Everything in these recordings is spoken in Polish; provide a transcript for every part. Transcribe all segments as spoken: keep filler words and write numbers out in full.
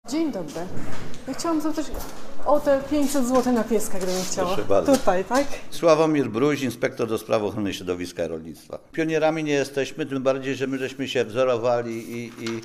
Dzień dobry. Ja chciałam zapytać o te pięćset złotych na pieska, gdybym chciała. Proszę bardzo. Tutaj, tak? Sławomir Bruś, inspektor do spraw ochrony środowiska i rolnictwa. Pionierami nie jesteśmy, tym bardziej, że my żeśmy się wzorowali i, i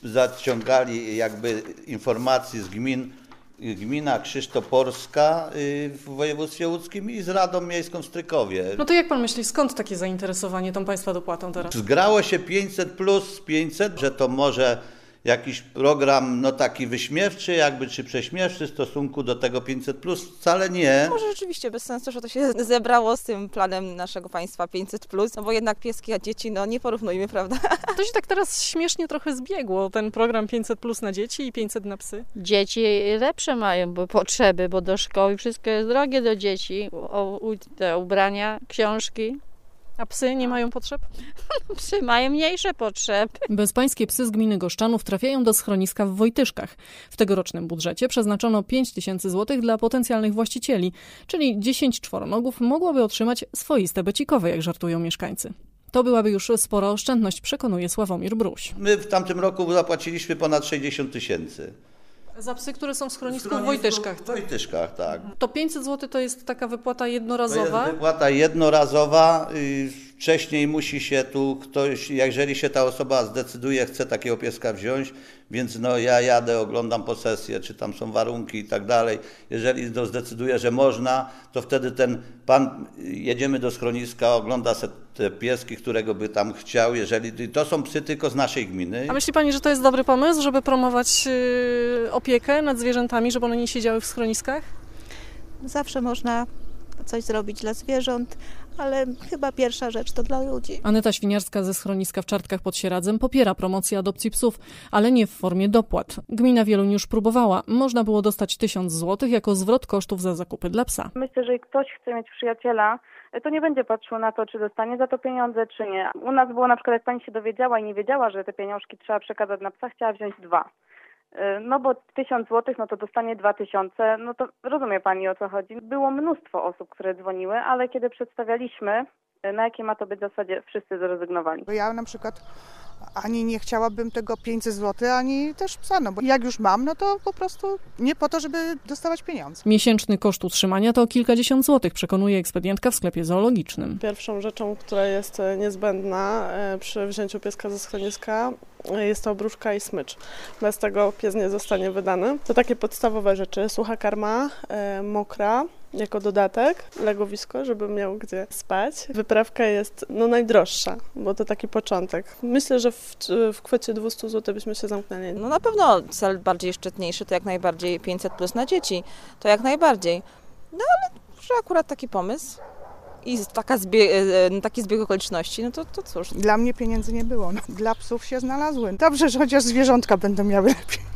zaciągali jakby informacji z gmin, gmina Krzysztoporska w województwie łódzkim i z Radą Miejską w Strykowie. No to jak pan myśli, skąd takie zainteresowanie tą państwa dopłatą teraz? Zgrało się pięćset plus pięćset, że to może jakiś program no taki wyśmiewczy jakby, czy prześmiewczy w stosunku do tego pięćset plus, wcale nie. Może rzeczywiście bez sensu, że to się zebrało z tym planem naszego państwa pięćset plus, no bo jednak pieski a dzieci, no nie porównujmy, prawda? To się tak teraz śmiesznie trochę zbiegło, ten program pięćset plus na dzieci i pięćset na psy. Dzieci lepsze mają bo potrzeby, bo do szkoły wszystko jest drogie do dzieci, o, u, te ubrania, książki. A psy nie mają potrzeb? Psy mają mniejsze potrzeby. Bezpańskie psy z gminy Goszczanów trafiają do schroniska w Wojtyszkach. W tegorocznym budżecie przeznaczono pięć tysięcy złotych dla potencjalnych właścicieli, czyli dziesięć czworonogów mogłoby otrzymać swoiste becikowe, jak żartują mieszkańcy. To byłaby już spora oszczędność, przekonuje Sławomir Bruś. My w tamtym roku zapłaciliśmy ponad sześćdziesiąt tysięcy. Za psy, które są w schronisku w Wojtyszkach. W Wojtyszkach, tak. To pięćset złotych to jest taka wypłata To jednorazowa? jest wypłata jednorazowa. Wcześniej musi się tu ktoś, jeżeli się ta osoba zdecyduje, chce takiego pieska wziąć, więc no ja jadę, oglądam posesję, czy tam są warunki i tak dalej. Jeżeli no zdecyduje, że można, to wtedy ten pan, jedziemy do schroniska, ogląda se te pieski, którego by tam chciał, jeżeli to są psy tylko z naszej gminy. A myśli pani, że to jest dobry pomysł, żeby promować yy, opiekę nad zwierzętami, żeby one nie siedziały w schroniskach? Zawsze można coś zrobić dla zwierząt, ale chyba pierwsza rzecz to dla ludzi. Aneta Świniarska ze schroniska w Czartkach pod Sieradzem popiera promocję adopcji psów, ale nie w formie dopłat. Gmina Wieluń już próbowała. Można było dostać tysiąc złotych jako zwrot kosztów za zakupy dla psa. Myślę, że jak ktoś chce mieć przyjaciela, to nie będzie patrzył na to, czy dostanie za to pieniądze, czy nie. U nas było na przykład, jak pani się dowiedziała i nie wiedziała, że te pieniążki trzeba przekazać na psa, chciała wziąć dwa. No bo tysiąc złotych, no to dostanie dwa tysiące, no to rozumie pani, o co chodzi. Było mnóstwo osób, które dzwoniły, ale kiedy przedstawialiśmy, na jakiej ma to być zasadzie, wszyscy zrezygnowali. Ja na przykład ani nie chciałabym tego pięćset złotych, ani też psa, no bo jak już mam, no to po prostu nie po to, żeby dostawać pieniądze. Miesięczny koszt utrzymania to kilkadziesiąt złotych, przekonuje ekspedientka w sklepie zoologicznym. Pierwszą rzeczą, która jest niezbędna przy wzięciu pieska ze schroniska, jest to obruszka i smycz. Bez tego pies nie zostanie wydany. To takie podstawowe rzeczy. Sucha karma, e, mokra jako dodatek, legowisko, żeby miał gdzie spać. Wyprawka jest no, najdroższa, bo to taki początek. Myślę, że w, w kwocie dwieście złotych byśmy się zamknęli. No na pewno cel bardziej szczytniejszy to jak najbardziej pięćset plus na dzieci, to jak najbardziej. No ale że akurat taki pomysł i taka zbie, taki zbieg okoliczności, no to, to cóż. Dla mnie pieniędzy nie było, no. Dla psów się znalazły. Dobrze, że chociaż zwierzątka będą miały lepiej.